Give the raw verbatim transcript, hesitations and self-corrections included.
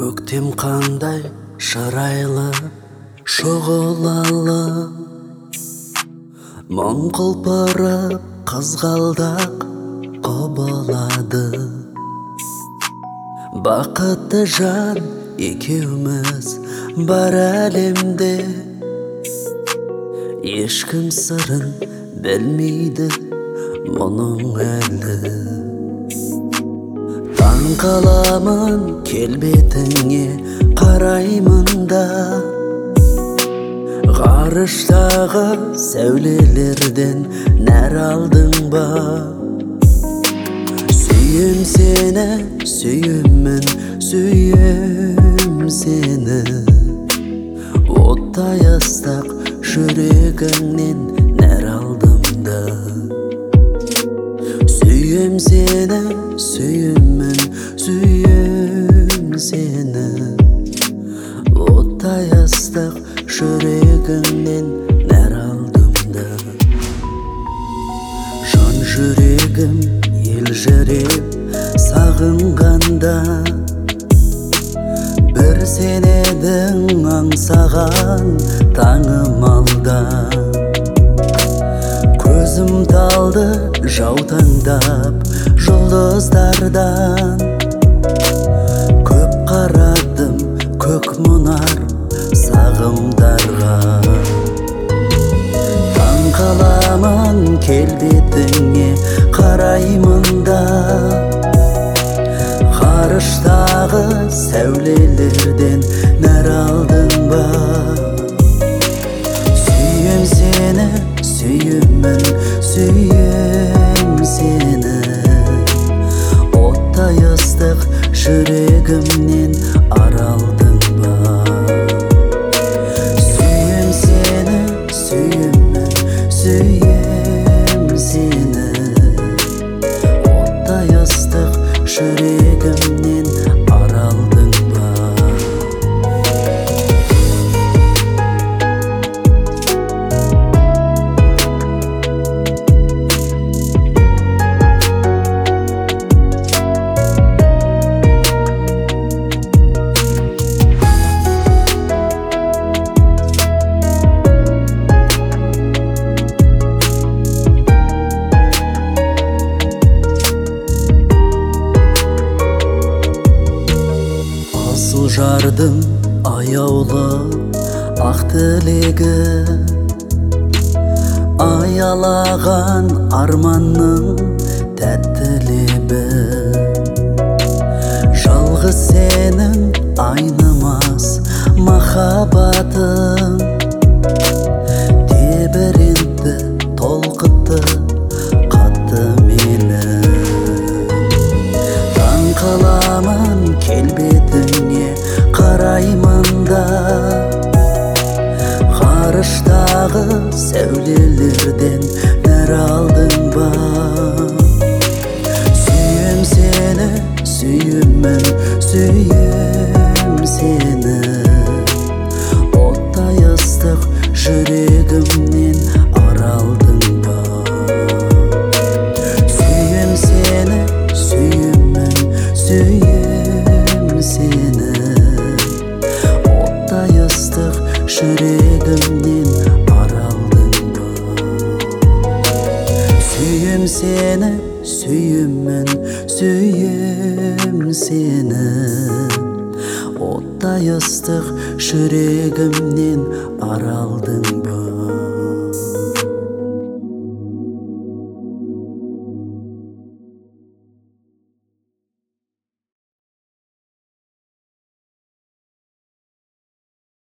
Көктем қандай шырайлы, шұғылалы, мұң құлпырып қызғалдақ құбылады. Бақытты жан екеуміз бар әлемде, ешкім сырын білмейді мұның әлі. Таң қаламын келбетіңе қараймын да, ғарыштағы сәулелерден нәр алдың ба? Сүйем сені, сүйемін, сүйем сені. Оттай ыстық жүрегіңнен нәр алдым да. Сүйем сені, сүйемін, сүйем сені. Оттай ыстық жүрегіңнен нәр алдым да. Жан жүрегім елжіреп сағынғанда, бір сен едің аңсаған таңым алда. Көзім талды жаутаңдап жұлдыздардан, көп қарадым көк мұнар сағымдарға. Таң қаламын келбетіңе қараймын да, ғарыштағы сәулелерден нәр алдың ба? Сүйем сені, сүйемін, сүйем сені. Оттай ыстық жүрегімнен аралдың ба? Сүйем сені, сүйемін, сүйем сені. Оттай ыстық жүрегімнен аралдың ба? Асыл жардың аяулы ақ тілегі, аялаған арманның тәтті лебі. Жалғыз сенің айнымас махаббатың, тебірентті, толқытты қатты мені. Таң қаламын келбетіңе қараймын да, ғарыштағы сәулелерден нәр алдың ба? Сүйем сені, сүйемін, сүйем сені. Оттай ыстық жүрегімнен аралдың ба? Сүйем сені, сүйемін, сүйем сені. Оттай ыстық жүрегімнен аралдың ба? Сүйем сені, сүйемін, сүйем сені. Оттай ыстық жүрегімнен аралдың ба?